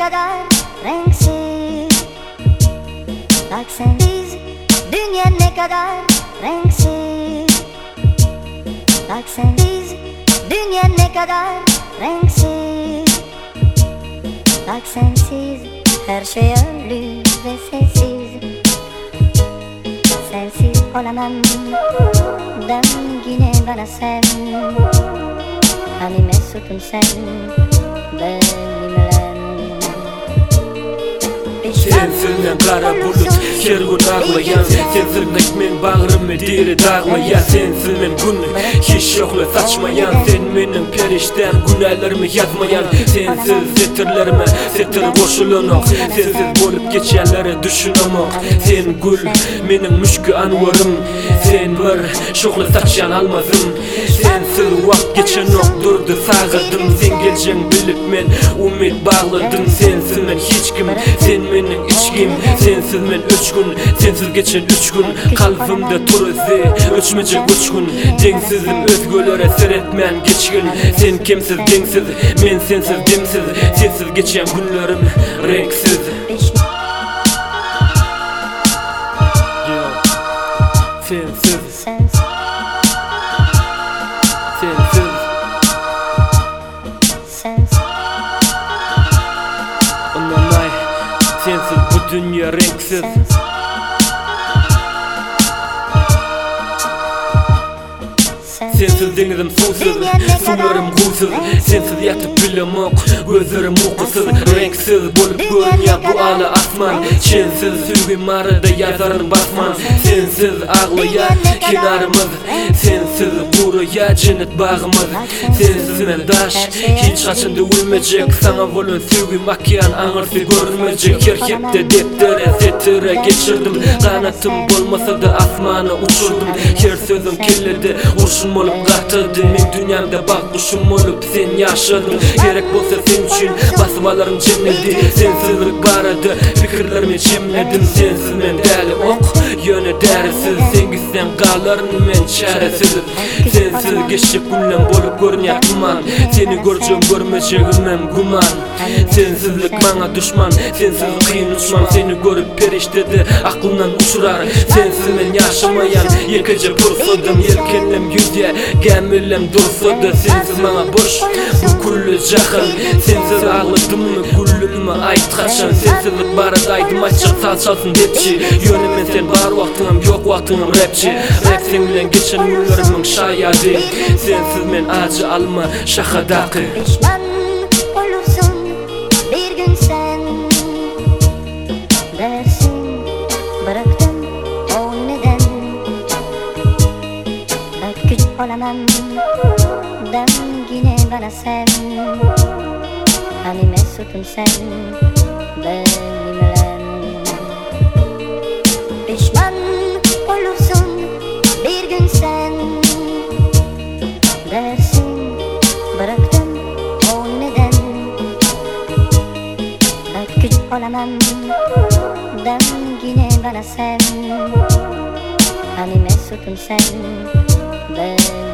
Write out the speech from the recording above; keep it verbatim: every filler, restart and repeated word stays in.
kadar renksiz. Bak sensiz dünya ne kadar renksiz. Bak sensiz dünya ne kadar renksiz. Bak sensiz her şey ölü ve sessiz. Sensiz olamam, dön yine bana sen. Hani mesutun sen benimle. Sensinden kara bulut kergut ağlayan, sensiz men bağrımı diri dağlayan, sensiz men günü hiç yokla saçmayan, sen menin perişten günahlarımı yazmayan, sensiz setirlerime setir boşulunak, sensiz bolup geçenleri düşünamak. Sen gül menin müşkü anvarım, sen bir şokla saçan almazım. Sensiz vakt geçenok durdu sağırdım, sen geleceğin bilip men umut bağladım. Sensiz men hiç kim, sen menin içkim, sensiz men üç gün, sensiz geçen üç gün kalbimde turuzdi, ölçmeyecek üç gün. Dengsizim özgölere seyretmen geçkin, sen kimsiz dengsiz, men sensiz demsiz, sensiz geçen günlerim renksiz. Sensiz, sensiz, onanay, sensiz bu dünya renksiz. Sensiz denizim susuz, sularım gusuz, sensiz yatıp bilemok, gözlerim uykusuz, renksiz bolup görünüyor bu ala asman. Sensiz sürgün arada yazarın basman, sensiz ağlaya kenarımız, sensiz kuruya cennet bağımız. Sensiz men daş, hiç kaçında ölmeyecek, sana volun sürgün makyan ağırsı görünmeyecek. Yerkepte deptere setire geçirdim, kanatım bolmasa da asmana uçurdum. Her sözüm kelledi, urşun olup katıldı, men dünyamda bak kuşum olup sen yaşadın. Gerek bolsa sen için basmalarım cennedi, sensizlik baradı fikirlerimi çemledim. Sensiz men deli ok, yöne dersiz, sen gitsen kalarım men çaresiz. Sensiz geçecek günlem bolup görünüyor duman, seni göreceğim görmeyeceğimem guman. Sensizlik bana düşman, sensiz kıyın uçmam, seni görüp periştedi aklımdan uçurar. Sensiz men yaşamayan yekece pırsadım, yelkenlem yüzye gemilem dursadı. Sensiz bana boş bu kullu cahil, sensiz ağladım mı güllünüme ait kaçan. Sensizlik baradaydım açık salçalsın depçi, yönümen sen bar vaktınım yok vaktınım rapçi. Rap sen bilen geçen günlerimin şayadi, sensiz men acı alma şahadakı. Pişman olursun bir gün sen, dersin bıraktım o neden. Bak güç olamam, dön yine bana sen. Hani mesutun sen benimle. Pişman olursun bir gün sen, dersin bıraktım o neden. Bak güç olamam, dön yine bana sen. Hani mesutun sen benimle.